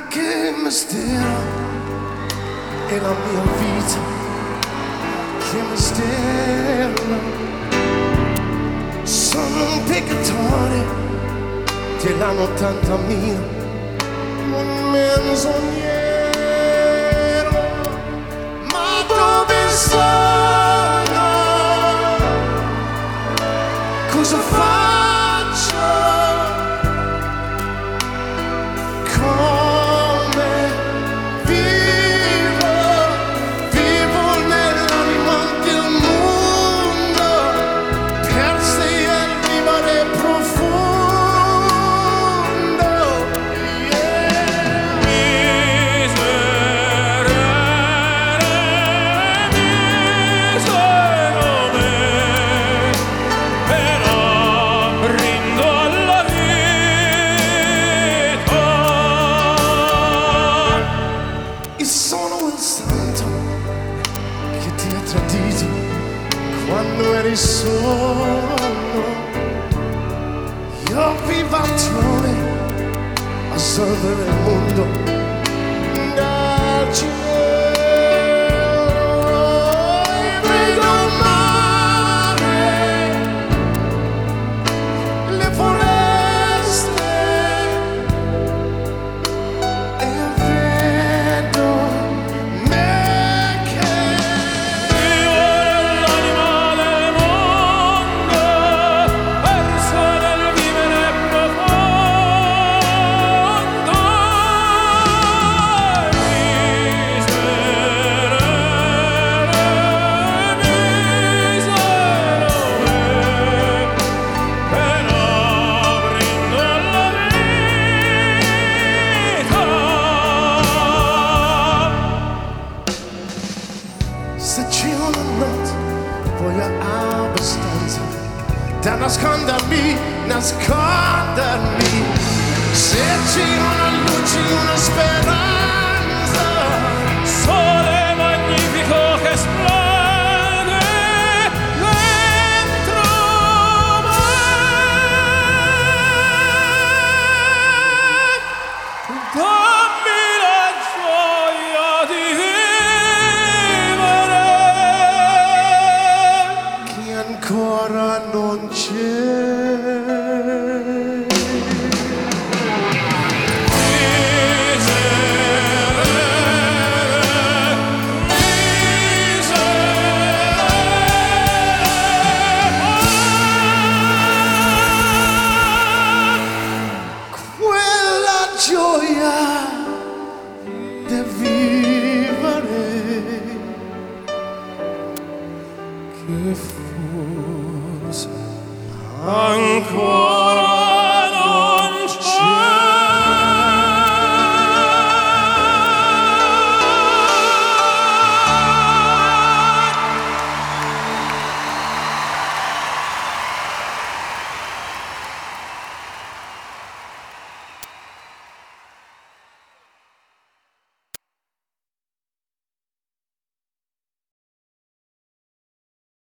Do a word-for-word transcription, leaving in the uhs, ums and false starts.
che mistero è la mia vita, che mistero. Sono un peccatore della nottanta mia, un menzognero, ma dove sono? Cosa faccio? Quando eri solo, io vivazione a salvare il mondo dal cielo. E vedo il mare, le foreste, e vedo me che se c'è una notte voglia abbastanza da nascondermi, nascondermi. Se c'è una luce, una speranza, sole magnifico che esplode dentro me.